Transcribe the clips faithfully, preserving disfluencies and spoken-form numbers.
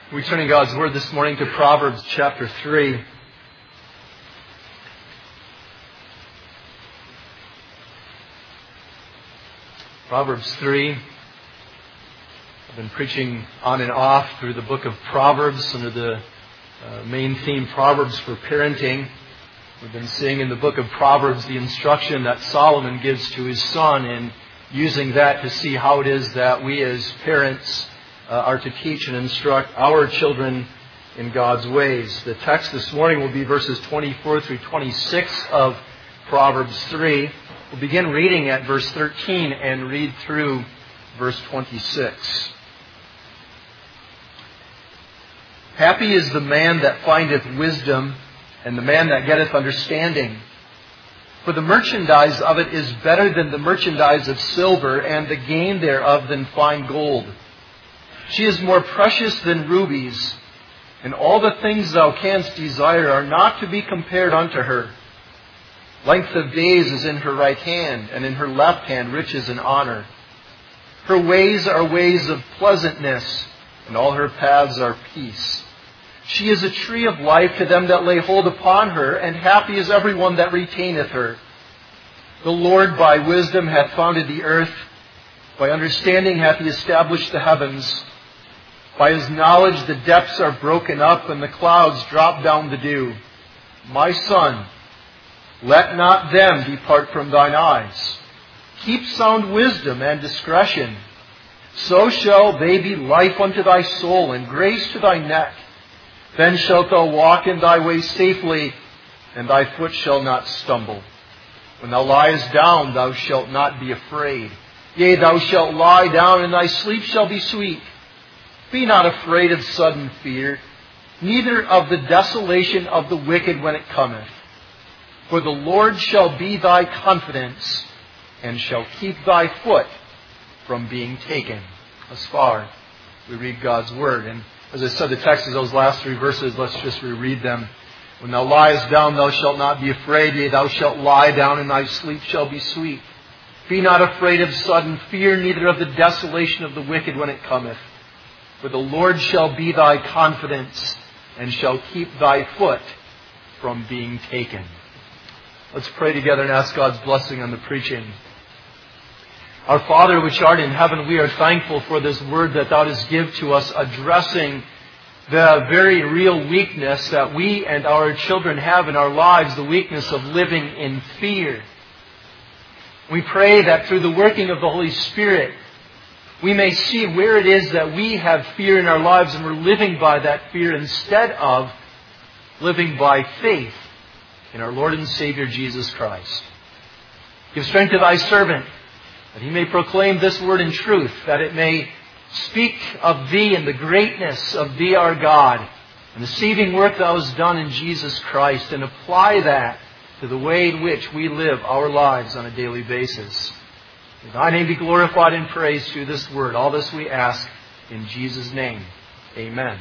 We're turning God's Word this morning to Proverbs chapter three. Proverbs three. I've been preaching on and off through the book of Proverbs under the uh, main theme, Proverbs for Parenting. We've been seeing in the book of Proverbs the instruction that Solomon gives to his son, and using that to see how it is that we as parents Uh, are to teach and instruct our children in God's ways. The text this morning will be verses twenty-four through twenty-six of Proverbs three. We'll begin reading at verse thirteen and read through verse twenty-six. Happy is the man that findeth wisdom, and the man that getteth understanding. For the merchandise of it is better than the merchandise of silver, and the gain thereof than fine gold. She is more precious than rubies, and all the things thou canst desire are not to be compared unto her. Length of days is in her right hand, and in her left hand riches and honor. Her ways are ways of pleasantness, and all her paths are peace. She is a tree of life to them that lay hold upon her, and happy is every one that retaineth her. The Lord by wisdom hath founded the earth, by understanding hath he established the heavens. By his knowledge the depths are broken up, and the clouds drop down the dew. My son, let not them depart from thine eyes. Keep sound wisdom and discretion. So shall they be life unto thy soul, and grace to thy neck. Then shalt thou walk in thy way safely, and thy foot shall not stumble. When thou liest down, thou shalt not be afraid. Yea, thou shalt lie down, and thy sleep shall be sweet. Be not afraid of sudden fear, neither of the desolation of the wicked when it cometh. For the Lord shall be thy confidence, and shall keep thy foot from being taken. Thus far, we read God's Word. And as I said, the text is those last three verses. Let's just reread them. When thou liest down, thou shalt not be afraid. Yea, thou shalt lie down, and thy sleep shall be sweet. Be not afraid of sudden fear, neither of the desolation of the wicked when it cometh. For the Lord shall be thy confidence, and shall keep thy foot from being taken. Let's pray together and ask God's blessing on the preaching. Our Father which art in heaven, we are thankful for this word that thou dost give to us, addressing the very real weakness that we and our children have in our lives, the weakness of living in fear. We pray that through the working of the Holy Spirit, we may see where it is that we have fear in our lives, and we're living by that fear instead of living by faith in our Lord and Savior Jesus Christ. Give strength to thy servant, that he may proclaim this word in truth, that it may speak of thee and the greatness of thee our God, and the saving work thou hast done in Jesus Christ, and apply that to the way in which we live our lives on a daily basis. May thy name be glorified and praised through this word. All this we ask in Jesus' name. Amen.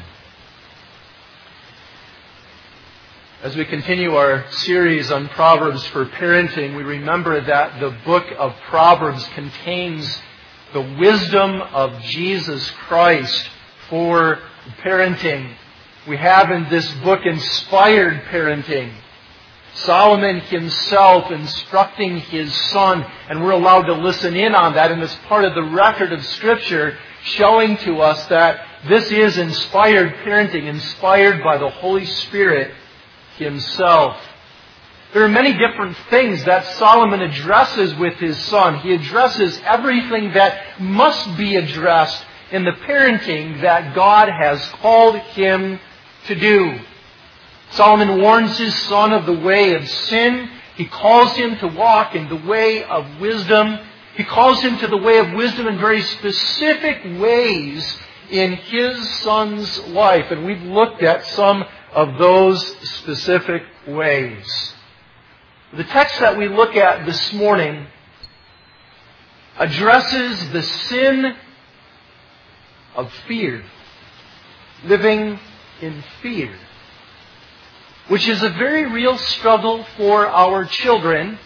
As we continue our series on Proverbs for Parenting, we remember that the book of Proverbs contains the wisdom of Jesus Christ for parenting. We have in this book inspired parenting. Solomon himself instructing his son, and we're allowed to listen in on that, and it's part of the record of Scripture showing to us that this is inspired parenting, inspired by the Holy Spirit himself. There are many different things that Solomon addresses with his son. He addresses everything that must be addressed in the parenting that God has called him to do. Solomon warns his son of the way of sin. He calls him to walk in the way of wisdom. He calls him to the way of wisdom in very specific ways in his son's life. And we've looked at some of those specific ways. The text that we look at this morning addresses the sin of fear, living in fear, which is a very real struggle for our children,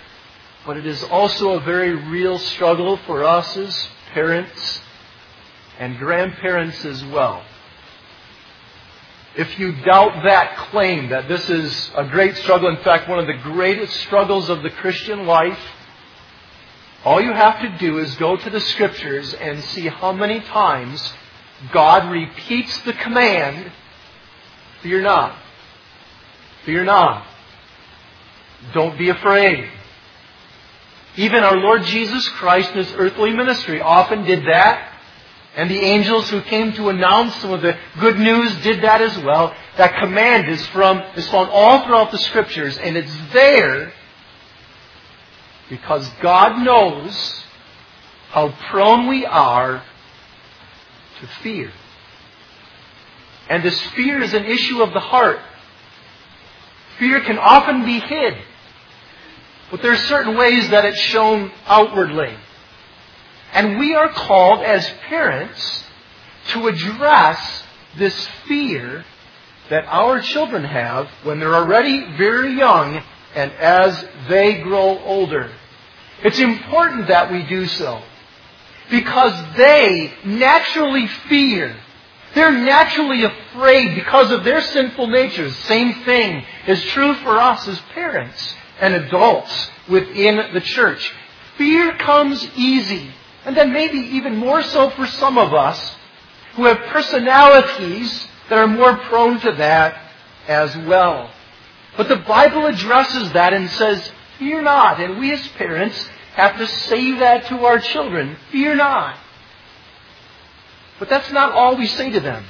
but it is also a very real struggle for us as parents and grandparents as well. If you doubt that claim that this is a great struggle, in fact, one of the greatest struggles of the Christian life, all you have to do is go to the Scriptures and see how many times God repeats the command, fear not. Fear not. Don't be afraid. Even our Lord Jesus Christ in His earthly ministry often did that. And the angels who came to announce some of the good news did that as well. That command is from is found all throughout the Scriptures, and it's there because God knows how prone we are to fear. And this fear is an issue of the heart. Fear can often be hid, but there are certain ways that it's shown outwardly. And we are called as parents to address this fear that our children have when they're already very young and as they grow older. It's important that we do so because they naturally fear. They're naturally afraid because of their sinful natures. Same thing is true for us as parents and adults within the church. Fear comes easy. And then maybe even more so for some of us who have personalities that are more prone to that as well. But the Bible addresses that and says, fear not. And we as parents have to say that to our children. Fear not. But that's not all we say to them.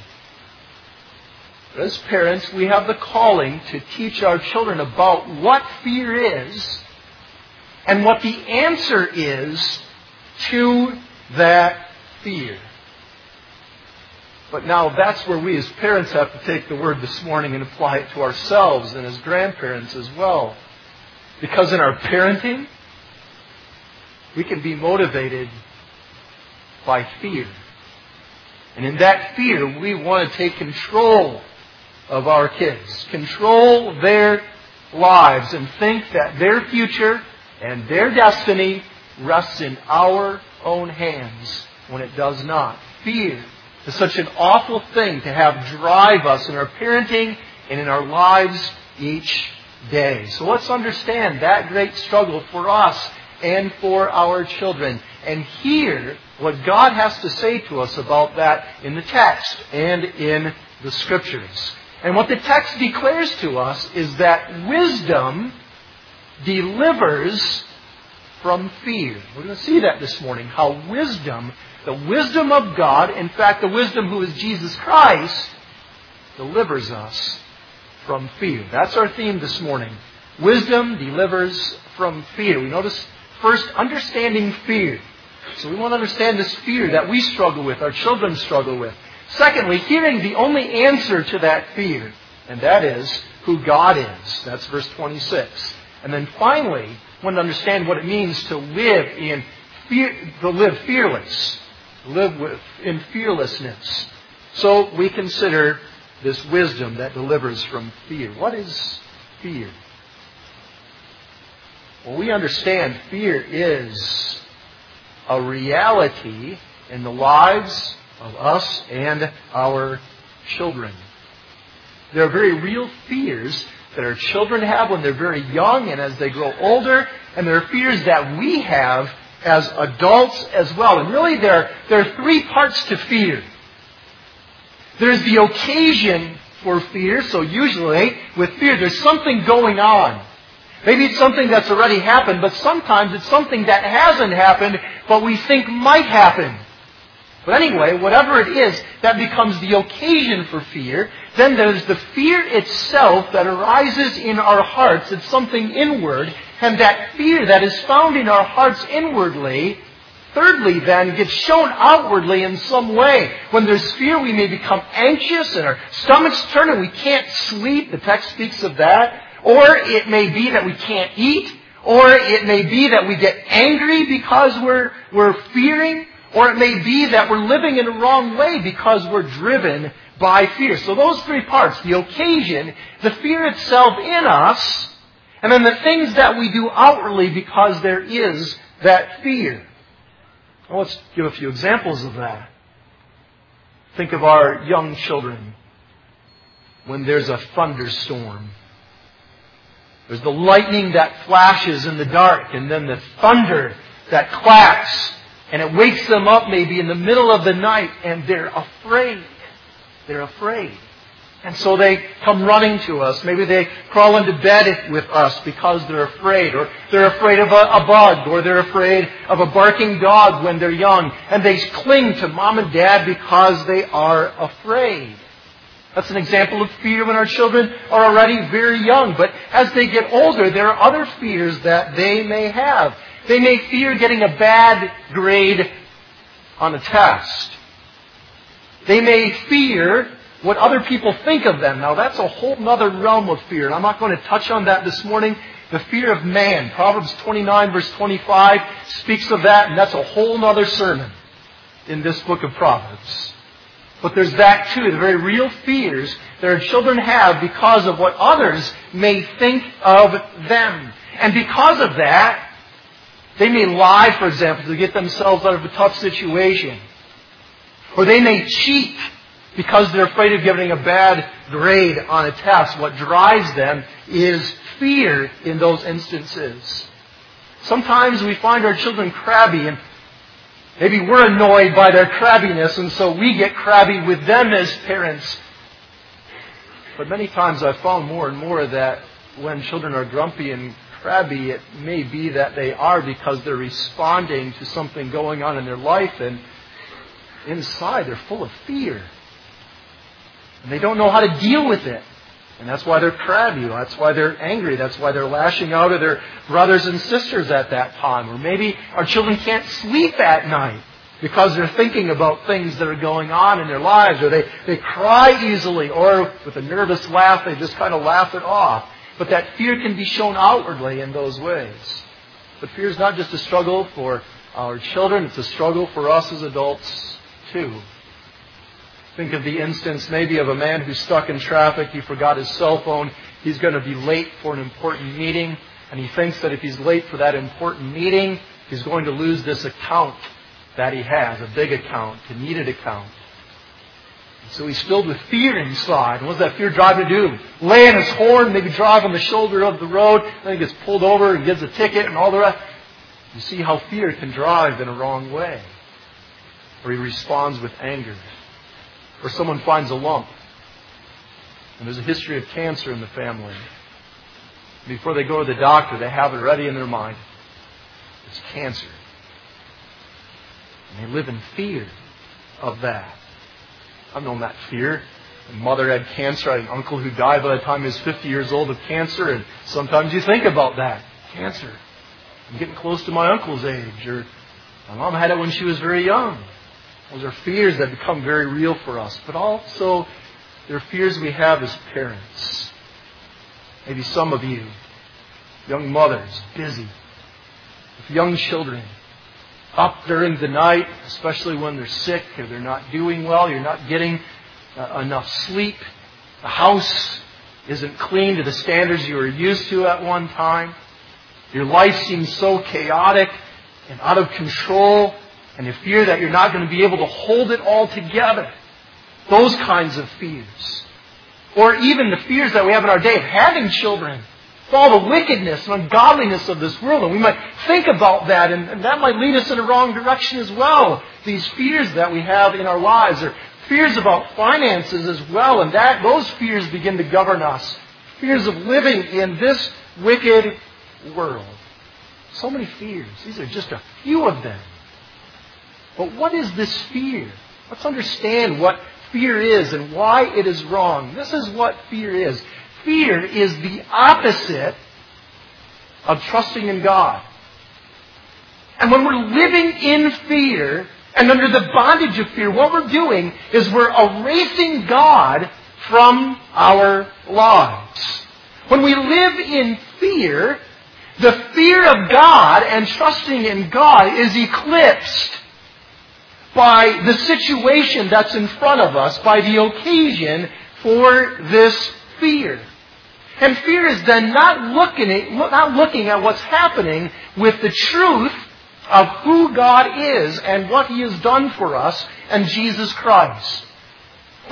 As parents, we have the calling to teach our children about what fear is and what the answer is to that fear. But now that's where we as parents have to take the word this morning and apply it to ourselves and as grandparents as well. Because in our parenting, we can be motivated by fear. And in that fear, we want to take control of our kids, control their lives, and think that their future and their destiny rests in our own hands when it does not. Fear is such an awful thing to have drive us in our parenting and in our lives each day. So let's understand that great struggle for us and for our children and hear what God has to say to us about that in the text and in the Scriptures. And what the text declares to us is that wisdom delivers from fear. We're going to see that this morning, how wisdom, the wisdom of God, in fact the wisdom who is Jesus Christ, delivers us from fear. That's our theme this morning. Wisdom delivers from fear. We notice first, understanding fear. So we want to understand this fear that we struggle with, our children struggle with. Secondly, hearing the only answer to that fear, and that is who God is. That's verse twenty-six. And then finally, we want to understand what it means to live in fear, to live fearless, live with in fearlessness. So we consider this wisdom that delivers from fear. What is fear? Well, we understand fear is a reality in the lives of us and our children. There are very real fears that our children have when they're very young and as they grow older, and there are fears that we have as adults as well. And really there, there are three parts to fear. There's the occasion for fear, so usually with fear there's something going on. Maybe it's something that's already happened, but sometimes it's something that hasn't happened, but we think might happen. But anyway, whatever it is, that becomes the occasion for fear. Then there's the fear itself that arises in our hearts. It's something inward. And that fear that is found in our hearts inwardly, thirdly then, gets shown outwardly in some way. When there's fear, we may become anxious and our stomachs turn and we can't sleep. The text speaks of that. Or it may be that we can't eat. Or it may be that we get angry because we're, we're fearing. Or it may be that we're living in a wrong way because we're driven by fear. So those three parts, the occasion, the fear itself in us, and then the things that we do outwardly because there is that fear. Well, let's give a few examples of that. Think of our young children when there's a thunderstorm. There's the lightning that flashes in the dark, and then the thunder that claps, and it wakes them up maybe in the middle of the night, and they're afraid. They're afraid. And so they come running to us. Maybe they crawl into bed with us because they're afraid, or they're afraid of a, a bug, or they're afraid of a barking dog when they're young. And they cling to mom and dad because they are afraid. That's an example of fear when our children are already very young. But as they get older, there are other fears that they may have. They may fear getting a bad grade on a test. They may fear what other people think of them. Now that's a whole other realm of fear. And I'm not going to touch on that this morning. The fear of man. Proverbs twenty-nine verse twenty-five speaks of that, and that's a whole other sermon in this book of Proverbs. But there's that too, the very real fears that our children have because of what others may think of them. And because of that, they may lie, for example, to get themselves out of a tough situation. Or they may cheat because they're afraid of giving a bad grade on a test. What drives them is fear in those instances. Sometimes we find our children crabby, and maybe we're annoyed by their crabbiness, and so we get crabby with them as parents. But many times I've found more and more that when children are grumpy and crabby, it may be that they are because they're responding to something going on in their life, and inside they're full of fear. And they don't know how to deal with it. And that's why they're crabby. That's why they're angry. That's why they're lashing out at their brothers and sisters at that time. Or maybe our children can't sleep at night because they're thinking about things that are going on in their lives. Or they, they cry easily. Or with a nervous laugh, they just kind of laugh it off. But that fear can be shown outwardly in those ways. But fear is not just a struggle for our children. It's a struggle for us as adults too. Think of the instance maybe of a man who's stuck in traffic. He forgot his cell phone. He's going to be late for an important meeting. And he thinks that if he's late for that important meeting, he's going to lose this account that he has, a big account, a needed account. And so he's filled with fear inside. And what does that fear drive him to do? Lay on his horn, maybe drive on the shoulder of the road. Then he gets pulled over and gets a ticket and all the rest. You see how fear can drive in a wrong way. Or he responds with anger. Or someone finds a lump, and there's a history of cancer in the family. Before they go to the doctor, they have it ready in their mind. It's cancer. And they live in fear of that. I've known that fear. My mother had cancer. I had an uncle who died by the time he was fifty years old of cancer, and sometimes you think about that. Cancer. I'm getting close to my uncle's age. Or my mom had it when she was very young. Those are fears that become very real for us. But also, they're fears we have as parents. Maybe some of you, young mothers, busy with young children, up during the night, especially when they're sick or they're not doing well, you're not getting uh, enough sleep. The house isn't clean to the standards you were used to at one time. Your life seems so chaotic and out of control. And you fear that you're not going to be able to hold it all together. Those kinds of fears. Or even the fears that we have in our day of having children. With all the wickedness and ungodliness of this world. And we might think about that, and, and that might lead us in the wrong direction as well. These fears that we have in our lives. Or fears about finances as well. And that those fears begin to govern us. Fears of living in this wicked world. So many fears. These are just a few of them. But what is this fear? Let's understand what fear is and why it is wrong. This is what fear is. Fear is the opposite of trusting in God. And when we're living in fear and under the bondage of fear, what we're doing is we're erasing God from our lives. When we live in fear, the fear of God and trusting in God is eclipsed by the situation that's in front of us, by the occasion for this fear. And fear is then not looking at, not looking at what's happening with the truth of who God is and what He has done for us and Jesus Christ.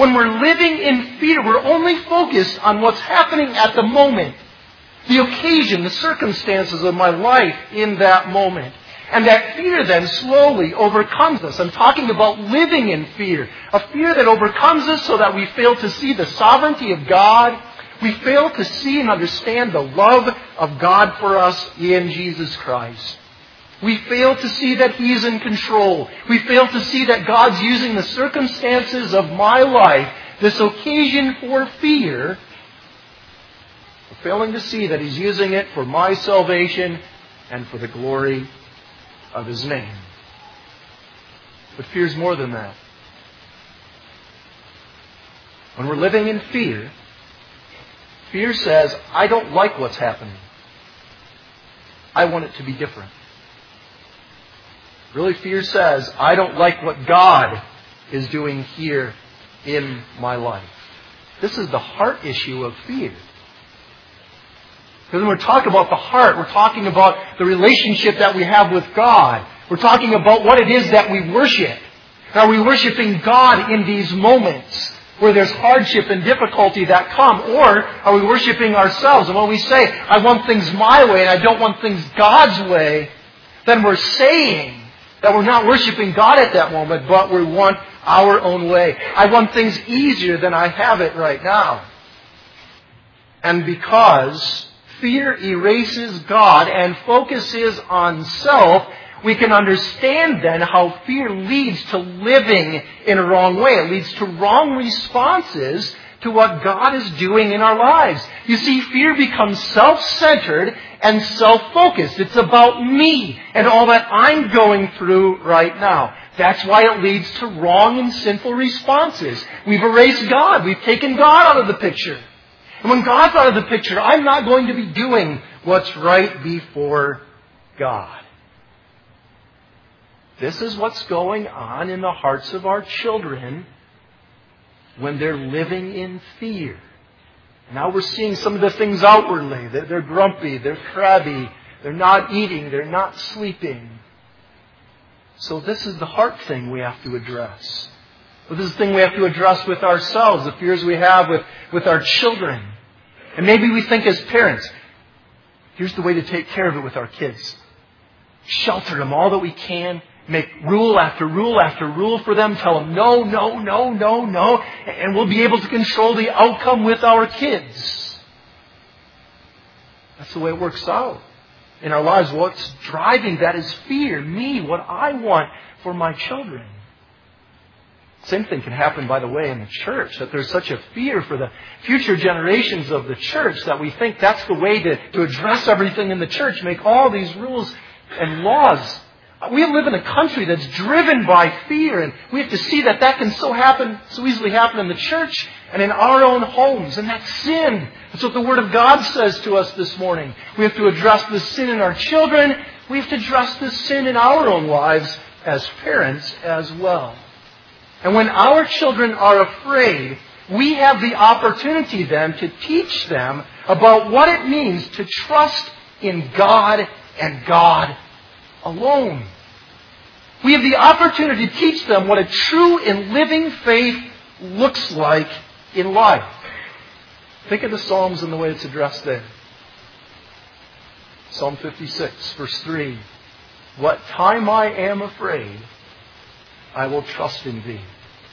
When we're living in fear, we're only focused on what's happening at the moment. The occasion, the circumstances of my life in that moment. And that fear then slowly overcomes us. I'm talking about living in fear. A fear that overcomes us so that we fail to see the sovereignty of God. We fail to see and understand the love of God for us in Jesus Christ. We fail to see that He's in control. We fail to see that God's using the circumstances of my life, this occasion for fear. We're failing to see that He's using it for my salvation and for the glory of His name. But fear's more than that. When we're living in fear, fear says, I don't like what's happening. I want it to be different. Really, fear says, I don't like what God is doing here in my life. This is the heart issue of fear. Because when we're talking about the heart, we're talking about the relationship that we have with God. We're talking about what it is that we worship. Are we worshiping God in these moments where there's hardship and difficulty that come? Or are we worshiping ourselves? And when we say, I want things my way and I don't want things God's way, then we're saying that we're not worshiping God at that moment, but we want our own way. I want things easier than I have it right now. And because fear erases God and focuses on self, we can understand then how fear leads to living in a wrong way. It leads to wrong responses to what God is doing in our lives. You see, fear becomes self-centered and self-focused. It's about me and all that I'm going through right now. That's why it leads to wrong and sinful responses. We've erased God. We've taken God out of the picture. And when God's out of the picture, I'm not going to be doing what's right before God. This is what's going on in the hearts of our children when they're living in fear. Now we're seeing some of the things outwardly. They're, they're grumpy, they're crabby, they're not eating, they're not sleeping. So this is the heart thing we have to address. Well, this is the thing we have to address with ourselves, the fears we have with, with our children. And maybe we think as parents, here's the way to take care of it with our kids. Shelter them all that we can. Make rule after rule after rule for them. Tell them no, no, no, no, no. And we'll be able to control the outcome with our kids. That's the way it works out in our lives. What's driving that is fear. Me, what I want for my children. Same thing can happen, by the way, in the church. That there's such a fear for the future generations of the church that we think that's the way to, to address everything in the church. Make all these rules and laws. We live in a country that's driven by fear, and we have to see that that can so happen, so easily happen in the church and in our own homes, and that's sin. That's what the Word of God says to us this morning. We have to address the sin in our children. We have to address the sin in our own lives as parents as well. And when our children are afraid, we have the opportunity then to teach them about what it means to trust in God and God alone. We have the opportunity to teach them what a true and living faith looks like in life. Think of the Psalms and the way it's addressed there. Psalm fifty-six, verse three. What time I am afraid, I will trust in Thee.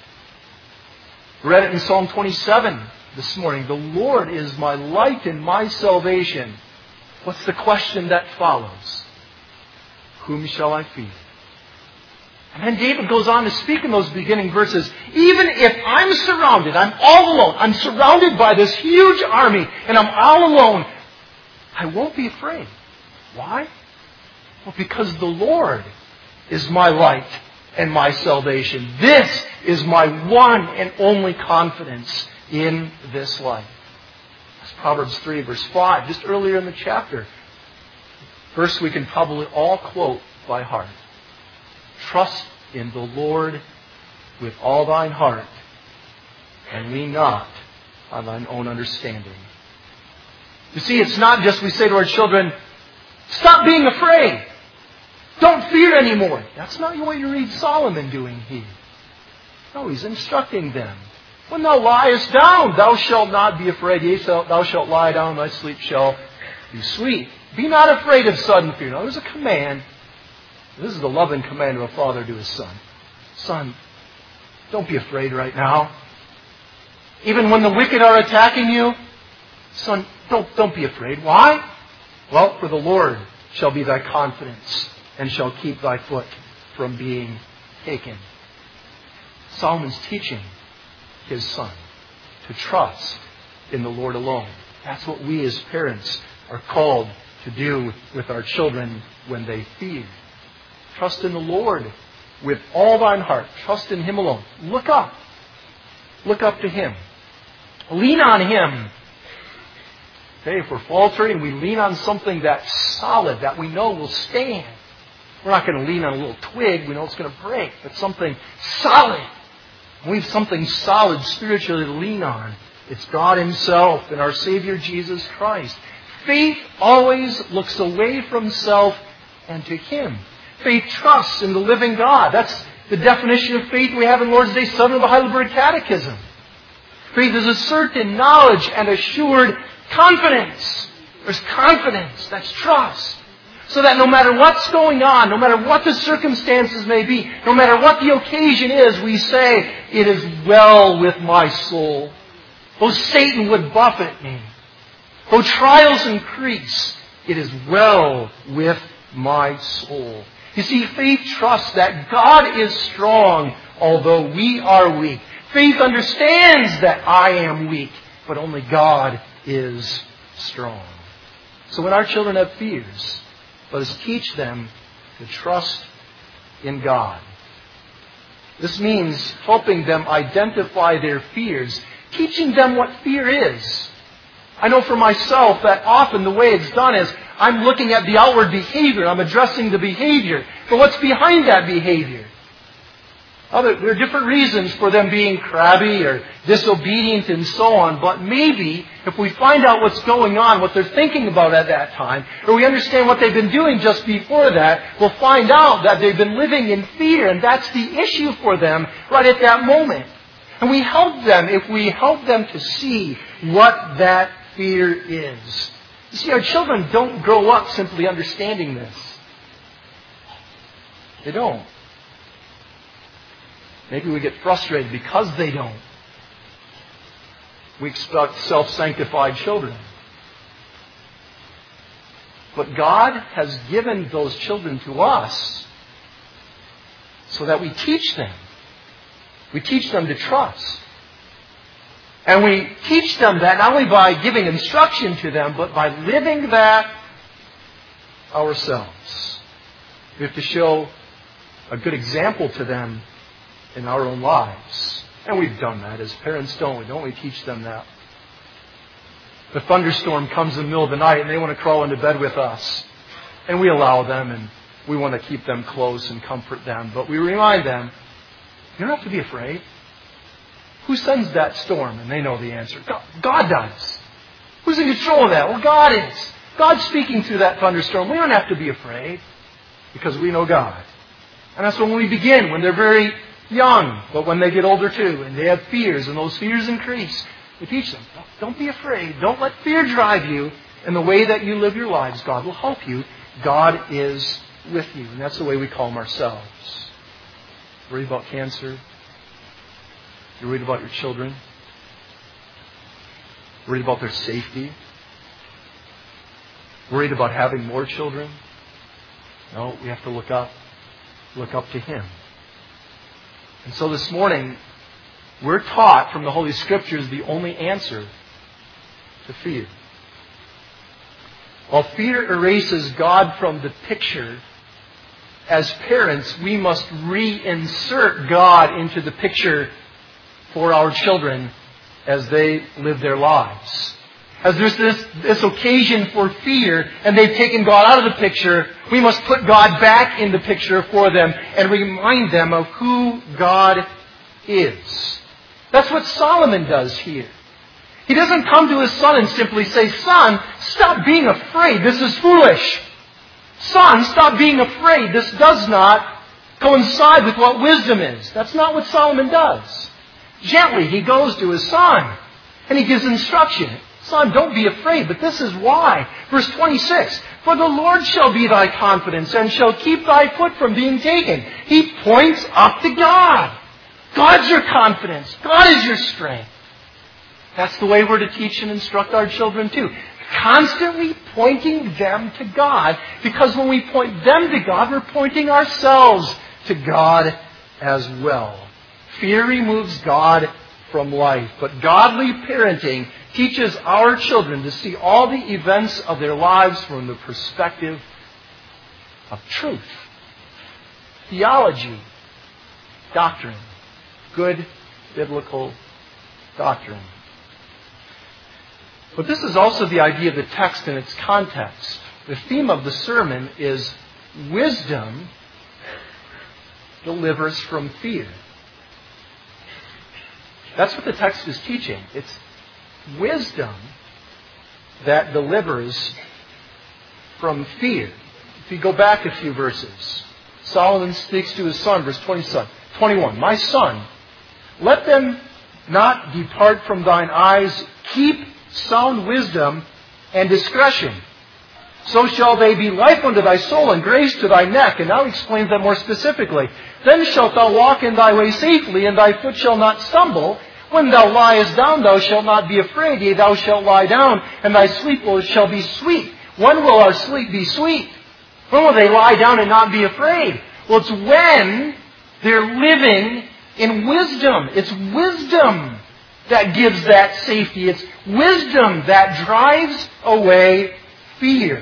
We read it in Psalm twenty-seven this morning. The Lord is my light and my salvation. What's the question that follows? Whom shall I fear? And then David goes on to speak in those beginning verses. Even if I'm surrounded, I'm all alone, I'm surrounded by this huge army, and I'm all alone, I won't be afraid. Why? Well, because the Lord is my light and my salvation. This is my one and only confidence in this life. That's Proverbs three, verse five, just earlier in the chapter. Verse we can probably all quote by heart. Trust in the Lord with all thine heart, and lean not on thine own understanding. You see, it's not just we say to our children, stop being afraid. Don't fear anymore. That's not what you read Solomon doing here. No, he's instructing them When thou liest down, thou shalt not be afraid. Yea, thou shalt lie down, thy sleep shall be sweet. Be not afraid of sudden fear. Now, there's a command. This is the loving command of a father to his son. Son, don't be afraid right now. Even when the wicked are attacking you, son, don't, don't be afraid. Why? Well, for the Lord shall be thy confidence and shall keep thy foot from being taken. Solomon's teaching his son to trust in the Lord alone. That's what we as parents are called to do with our children when they fear. Trust in the Lord with all thine heart. Trust in Him alone. Look up. Look up to Him. Lean on Him. Okay, if we're faltering, we lean on something that's solid, that we know will stand. We're not going to lean on a little twig. We know it's going to break. But something solid. We have something solid spiritually to lean on. It's God Himself and our Savior Jesus Christ. Faith always looks away from self and to Him. Faith trusts in the living God. That's the definition of faith we have in Lord's Day seven of the Heidelberg Catechism. Faith is a certain knowledge and assured confidence. There's confidence. That's trust. So that no matter what's going on, no matter what the circumstances may be, no matter what the occasion is, we say, it is well with my soul. Though Satan would buffet me, though trials increase, it is well with my soul. You see, faith trusts that God is strong, although we are weak. Faith understands that I am weak, but only God is strong. So when our children have fears, let us teach them to trust in God. This means helping them identify their fears, teaching them what fear is. I know for myself that often the way it's done is I'm looking at the outward behavior, I'm addressing the behavior, but what's behind that behavior? Other, there are different reasons for them being crabby or disobedient and so on, but maybe if we find out what's going on, what they're thinking about at that time, or we understand what they've been doing just before that, we'll find out that they've been living in fear, and that's the issue for them right at that moment. And we help them if we help them to see what that fear is. You see, our children don't grow up simply understanding this. They don't. Maybe we get frustrated because they don't. We expect self-sanctified children. But God has given those children to us so that we teach them. We teach them to trust. And we teach them that not only by giving instruction to them, but by living that ourselves. We have to show a good example to them in our own lives. And we've done that as parents, don't we? Don't we teach them that? The thunderstorm comes in the middle of the night and they want to crawl into bed with us. And we allow them and we want to keep them close and comfort them. But we remind them, you don't have to be afraid. Who sends that storm? And they know the answer. God, God does. Who's in control of that? Well, God is. God's speaking through that thunderstorm. We don't have to be afraid because we know God. And that's when we begin, when they're very young, but when they get older too, and they have fears, and those fears increase, we teach them, don't be afraid. Don't let fear drive you in the way that you live your lives. God will help you. God is with you. And that's the way we calm ourselves. Worried about cancer? You're worried about your children? Worried about their safety? Worried about having more children? No, we have to look up. Look up to Him. And so this morning, we're taught from the Holy Scriptures the only answer to fear. While fear erases God from the picture, as parents, we must reinsert God into the picture for our children as they live their lives. As there's this, this occasion for fear and they've taken God out of the picture, we must put God back in the picture for them and remind them of who God is. That's what Solomon does here. He doesn't come to his son and simply say, "Son, stop being afraid. This is foolish. Son, stop being afraid. This does not coincide with what wisdom is." That's not what Solomon does. Gently, he goes to his son and he gives instruction. Son, don't be afraid, but this is why. Verse twenty-six, for the Lord shall be thy confidence and shall keep thy foot from being taken. He points up to God. God's your confidence. God is your strength. That's the way we're to teach and instruct our children too. Constantly pointing them to God, because when we point them to God, we're pointing ourselves to God as well. Fear removes God from life, but godly parenting teaches our children to see all the events of their lives from the perspective of truth, theology, doctrine, good biblical doctrine. But this is also the idea of the text in its context. The theme of the sermon is wisdom delivers from fear. That's what the text is teaching. It's wisdom that delivers from fear. If you go back a few verses, Solomon speaks to his son, verse twenty-one. My son, let them not depart from thine eyes. Keep sound wisdom and discretion. So shall they be life unto thy soul and grace to thy neck. And now he explains that more specifically. Then shalt thou walk in thy way safely, and thy foot shall not stumble. When thou liest down, thou shalt not be afraid. Yea, thou shalt lie down, and thy sleep will, shall be sweet. When will our sleep be sweet? When will they lie down and not be afraid? Well, it's when they're living in wisdom. It's wisdom that gives that safety. It's wisdom that drives away fear.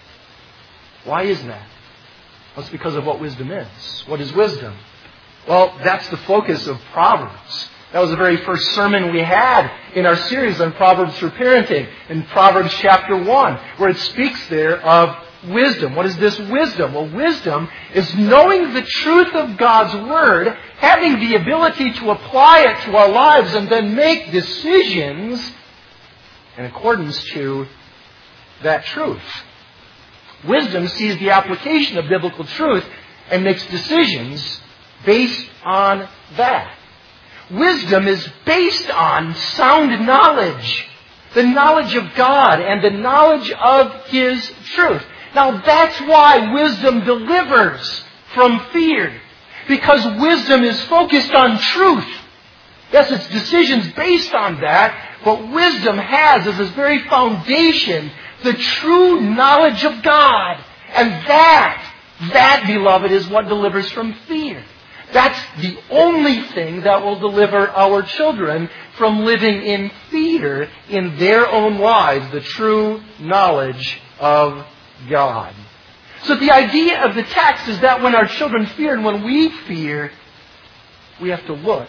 Why is that? Well, it's because of what wisdom is. What is wisdom? Well, that's the focus of Proverbs. That was the very first sermon we had in our series on Proverbs for Parenting, in Proverbs chapter one, where it speaks there of wisdom. What is this wisdom? Well, wisdom is knowing the truth of God's Word, having the ability to apply it to our lives, and then make decisions in accordance to that truth. Wisdom sees the application of biblical truth and makes decisions based on that. Wisdom is based on sound knowledge, the knowledge of God and the knowledge of His truth. Now that's why wisdom delivers from fear, because wisdom is focused on truth. Yes, it's decisions based on that, but wisdom has as its very foundation the true knowledge of God. And that, that, beloved, is what delivers from fear. That's the only thing that will deliver our children from living in fear in their own lives, the true knowledge of God. So the idea of the text is that when our children fear and when we fear, we have to look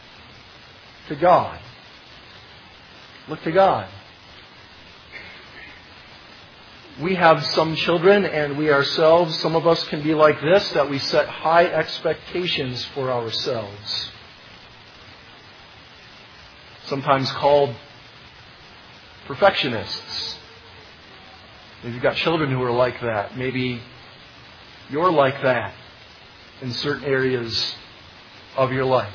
to God. Look to God. We have some children, and we ourselves, some of us can be like this, that we set high expectations for ourselves. Sometimes called perfectionists. Maybe you've got children who are like that. Maybe you're like that in certain areas of your life.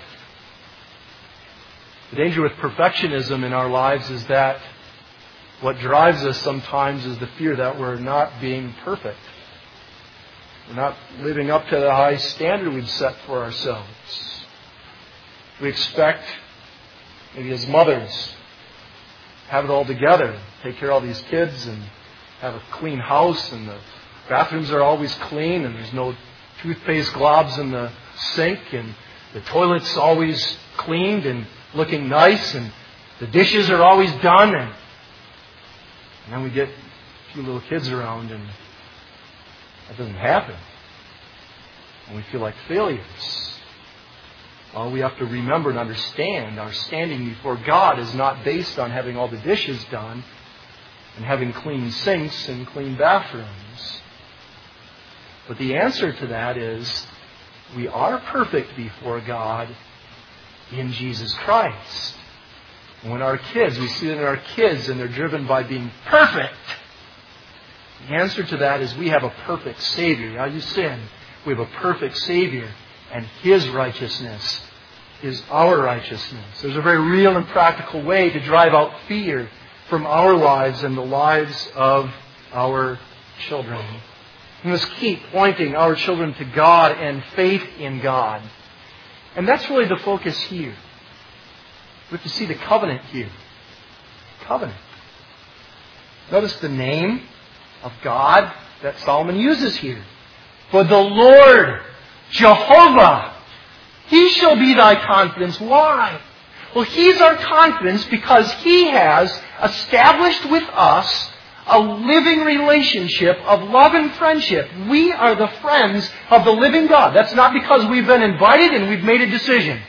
The danger with perfectionism in our lives is that what drives us sometimes is the fear that we're not being perfect. We're not living up to the high standard we've set for ourselves. We expect, maybe as mothers, have it all together, take care of all these kids and have a clean house, and the bathrooms are always clean, and there's no toothpaste globs in the sink, and the toilet's always cleaned and looking nice, and the dishes are always done, and And then we get a few little kids around, and that doesn't happen. And we feel like failures. Well, we have to remember and understand our standing before God is not based on having all the dishes done and having clean sinks and clean bathrooms. But the answer to that is we are perfect before God in Jesus Christ. And when our kids, we see it in our kids, and they're driven by being perfect, the answer to that is we have a perfect Savior. Now you sin. We have a perfect Savior, and His righteousness is our righteousness. There's a very real and practical way to drive out fear from our lives and the lives of our children. We must keep pointing our children to God and faith in God. And that's really the focus here. We have to see the covenant here. Covenant. Notice the name of God that Solomon uses here. For the Lord, Jehovah, He shall be thy confidence. Why? Well, He's our confidence because He has established with us a living relationship of love and friendship. We are the friends of the living God. That's not because we've been invited and we've made a decision.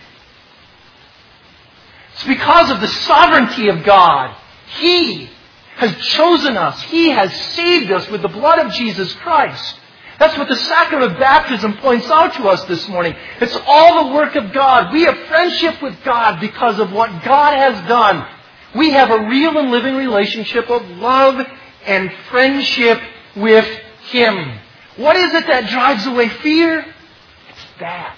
It's because of the sovereignty of God. He has chosen us. He has saved us with the blood of Jesus Christ. That's what the sacrament of baptism points out to us this morning. It's all the work of God. We have friendship with God because of what God has done. We have a real and living relationship of love and friendship with Him. What is it that drives away fear? It's that.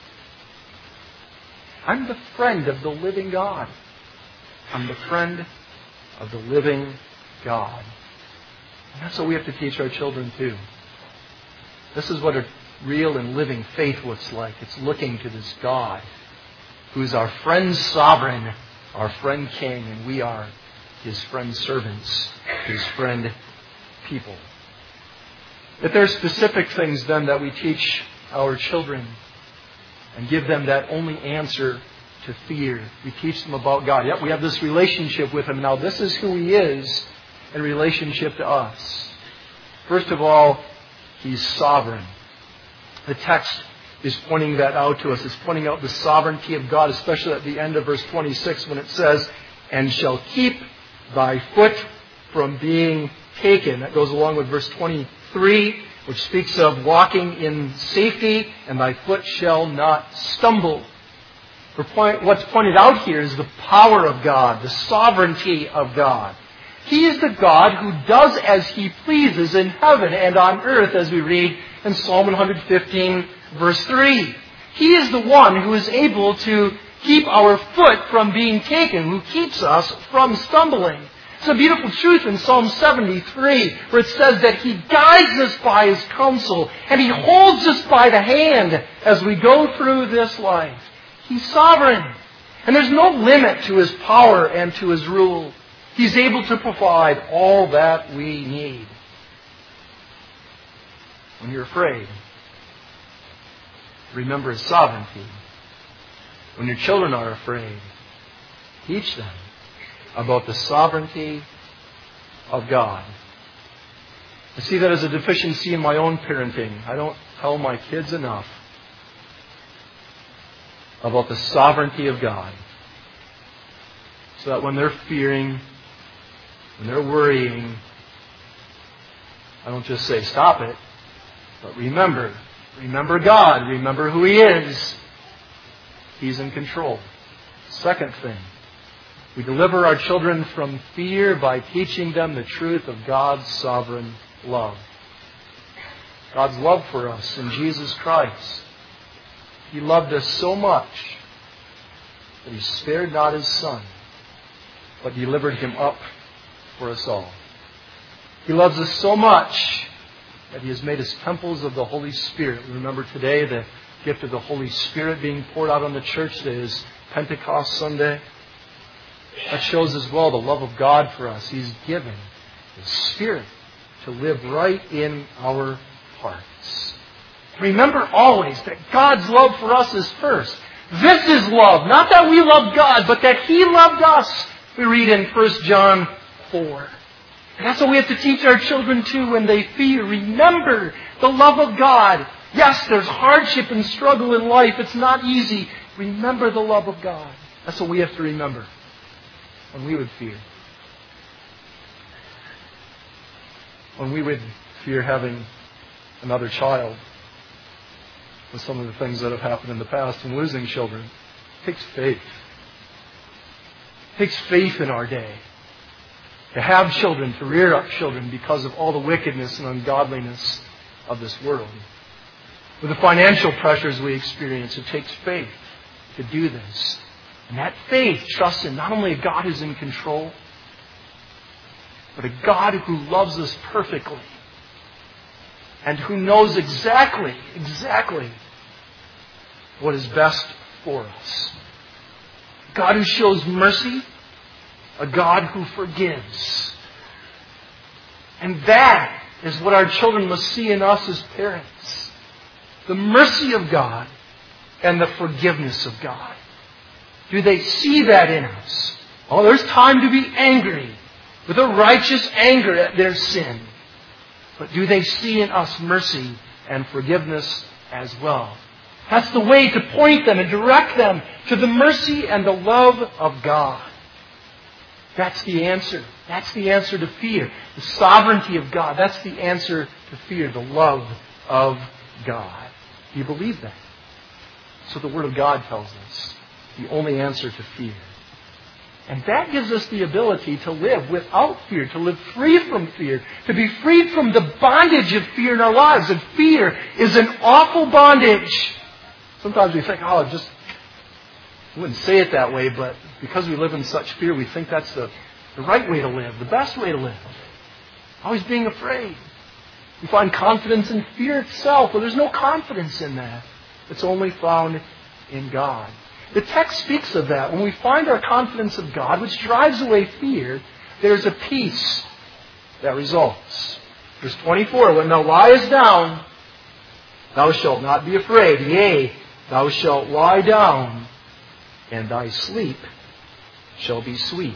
I'm the friend of the living God. I'm the friend of the living God. And that's what we have to teach our children too. This is what a real and living faith looks like. It's looking to this God who is our friend sovereign, our friend king, and we are His friend servants, His friend people. If there are specific things then that we teach our children and give them that only answer to fear. We teach them about God. Yep, we have this relationship with Him. Now this is who He is in relationship to us. First of all, He's sovereign. The text is pointing that out to us. It's pointing out the sovereignty of God, especially at the end of verse twenty-six when it says, and shall keep thy foot from being taken. That goes along with verse twenty-three, which speaks of walking in safety, and thy foot shall not stumble. What's pointed out here is the power of God, the sovereignty of God. He is the God who does as He pleases in heaven and on earth, as we read in Psalm one fifteen, verse three. He is the one who is able to keep our foot from being taken, who keeps us from stumbling. It's a beautiful truth in Psalm seventy-three, where it says that He guides us by His counsel, and He holds us by the hand as we go through this life. He's sovereign, and there's no limit to His power and to His rule. He's able to provide all that we need. When you're afraid, remember His sovereignty. When your children are afraid, teach them about the sovereignty of God. I see that as a deficiency in my own parenting. I don't tell my kids enough about the sovereignty of God, so that when they're fearing, when they're worrying, I don't just say, stop it, but remember. Remember God. Remember who He is. He's in control. Second thing, we deliver our children from fear by teaching them the truth of God's sovereign love. God's love for us in Jesus Christ. He loved us so much that He spared not His Son, but delivered Him up for us all. He loves us so much that He has made us temples of the Holy Spirit. We remember today the gift of the Holy Spirit being poured out on the church. Today is Pentecost Sunday. That shows as well the love of God for us. He's given His Spirit to live right in our hearts. Remember always that God's love for us is first. This is love. Not that we love God, but that He loved us. We read in First John four. And that's what we have to teach our children too when they fear. Remember the love of God. Yes, there's hardship and struggle in life. It's not easy. Remember the love of God. That's what we have to remember when we would fear. When we would fear having another child, with some of the things that have happened in the past and losing children. It takes faith. It takes faith in our day to have children, to rear up children because of all the wickedness and ungodliness of this world. With the financial pressures we experience, it takes faith to do this. And that faith trusts in not only a God who's in control, but a God who loves us perfectly and who knows exactly, exactly what is best for us. A God who shows mercy, a God who forgives. And that is what our children must see in us as parents. The mercy of God and the forgiveness of God. Do they see that in us? Oh, there's time to be angry with a righteous anger at their sin. But do they see in us mercy and forgiveness as well? That's the way to point them and direct them to the mercy and the love of God. That's the answer. That's the answer to fear. The sovereignty of God. That's the answer to fear. The love of God. Do you believe that? So the Word of God tells us. The only answer to fear. And that gives us the ability to live without fear, to live free from fear, to be freed from the bondage of fear in our lives. And fear is an awful bondage. Sometimes we think, oh, it just, I wouldn't say it that way, but because we live in such fear, we think that's the, the right way to live, the best way to live. Always being afraid. We find confidence in fear itself. Well, there's no confidence in that. It's only found in God. The text speaks of that. When we find our confidence of God, which drives away fear, there's a peace that results. Verse twenty-four, when thou liest down, thou shalt not be afraid. Yea, thou shalt lie down, and thy sleep shall be sweet.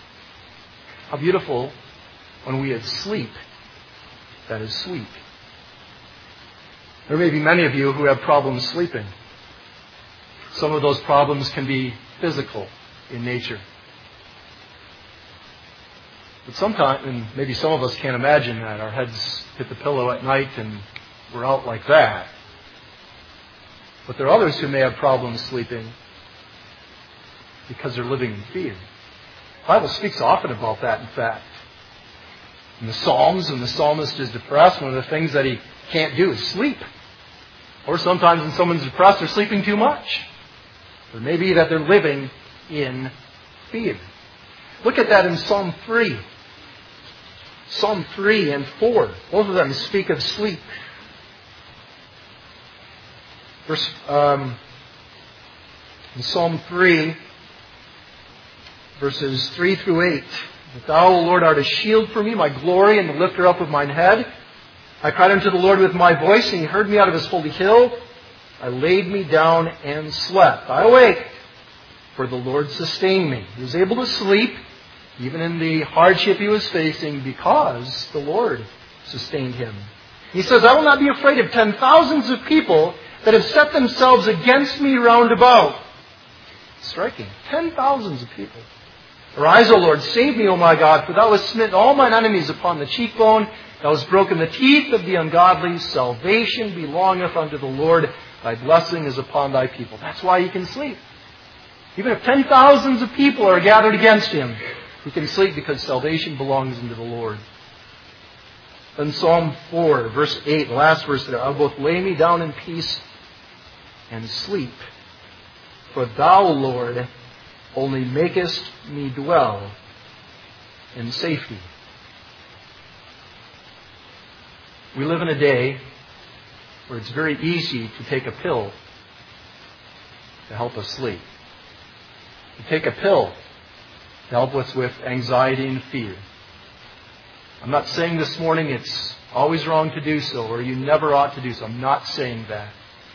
How beautiful when we have sleep that is sweet. There may be many of you who have problems sleeping. Some of those problems can be physical in nature. But sometimes, and maybe some of us can't imagine that, our heads hit the pillow at night and we're out like that. But there are others who may have problems sleeping because they're living in fear. The Bible speaks often about that, in fact. In the Psalms, when the psalmist is depressed, one of the things that he can't do is sleep. Or sometimes when someone's depressed, they're sleeping too much. Or maybe that they're living in fear. Look at that in Psalm three. Psalm three and four. Both of them speak of sleep. Verse, um, in Psalm three, verses three through eight. That thou, O Lord, art a shield for me, my glory, and the lifter up of mine head. I cried unto the Lord with my voice, and he heard me out of his holy hill. I laid me down and slept. I awake, for the Lord sustained me. He was able to sleep, even in the hardship he was facing, because the Lord sustained him. He says, I will not be afraid of ten thousands of people that have set themselves against me round about. Striking. Ten thousands of people. Arise, O Lord, save me, O my God, for thou hast smitten all mine enemies upon the cheekbone. Thou hast broken the teeth of the ungodly. Salvation belongeth unto the Lord. Thy blessing is upon thy people. That's why he can sleep. Even if ten thousands of people are gathered against him, he can sleep because salvation belongs unto the Lord. Then Psalm four, verse eight, the last verse there. I will both lay me down in peace and sleep. For thou, Lord, only makest me dwell in safety. We live in a day where it's very easy to take a pill to help us sleep. To take a pill to help us with anxiety and fear. I'm not saying this morning it's always wrong to do so, or you never ought to do so. I'm not saying that.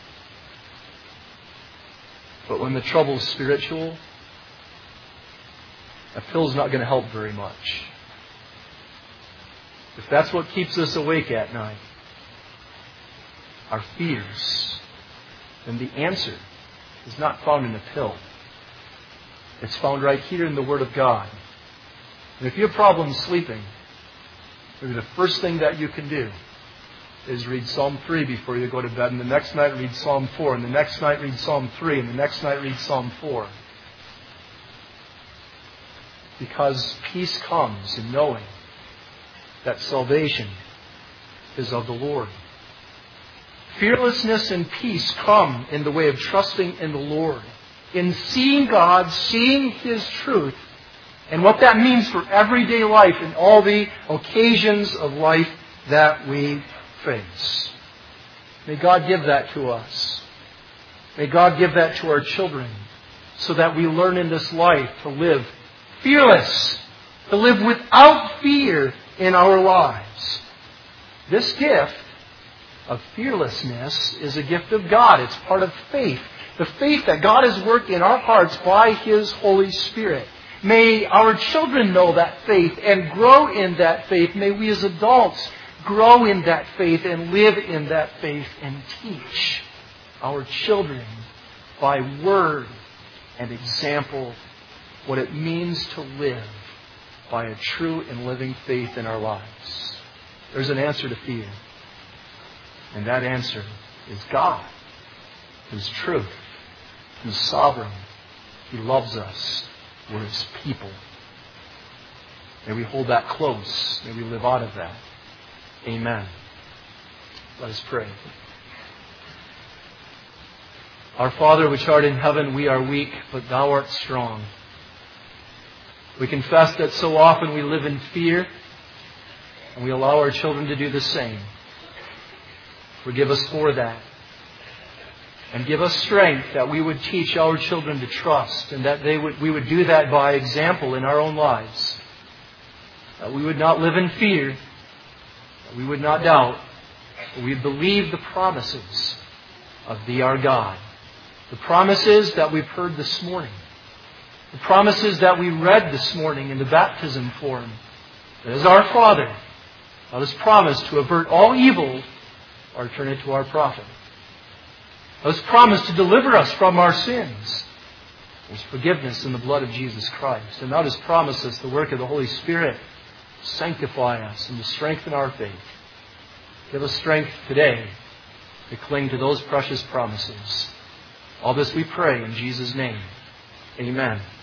But when the trouble's spiritual, a pill's not going to help very much. If that's what keeps us awake at night, our fears, then the answer is not found in a pill. It's found right here in the Word of God. And if you have problems sleeping, maybe the first thing that you can do is read Psalm three before you go to bed, and the next night read Psalm four, and the next night read Psalm three, and the next night read Psalm four. Because peace comes in knowing that salvation is of the Lord. Fearlessness and peace come in the way of trusting in the Lord. in seeing God, seeing His truth, and what that means for everyday life and all the occasions of life that we face. May God give that to us. May God give that to our children so that we learn in this life to live fearless, to live without fear in our lives. This gift of fearlessness is a gift of God. It's part of faith. The faith that God has worked in our hearts by His Holy Spirit. May our children know that faith and grow in that faith. May we as adults grow in that faith and live in that faith and teach our children by word and example what it means to live by a true and living faith in our lives. There's an answer to fear. And that answer is God, who's truth, who's sovereign. He loves us. We're His people. May we hold that close. May we live out of that. Amen. Let us pray. Our Father, which art in heaven, we are weak, but Thou art strong. We confess that so often we live in fear, and we allow our children to do the same. Forgive us for that. And give us strength that we would teach our children to trust, and that they would, we would do that by example in our own lives. That we would not live in fear, that we would not doubt, but we would believe the promises of Thee, our God. The promises that we've heard this morning. The promises that we read this morning in the baptism form. That as our Father, Thou hast promised to avert all evil or turn it to our profit. Thou hast promised to deliver us from our sins. There's forgiveness in the blood of Jesus Christ. And Thou hast promised us the work of the Holy Spirit to sanctify us and to strengthen our faith. Give us strength today to cling to those precious promises. All this we pray in Jesus' name. Amen.